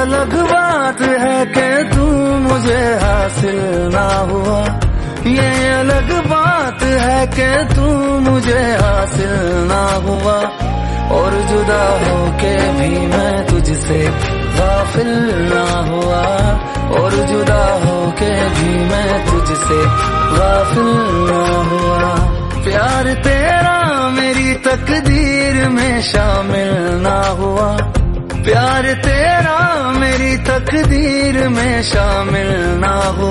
अलग बात है कि तू मुझे हासिल ना हुआ, ये अलग बात है कि तू मुझे हासिल ना हुआ। और जुदा होके भी मैं तुझसे गाफिल ना हुआ, और जुदा होके भी मैं तुझसे गाफिल ना हुआ। प्यार तेरा मेरी तकदीर में शामिल ना हुआ, प्यार तेरा मेरी तकदीर में शामिल ना हुआ।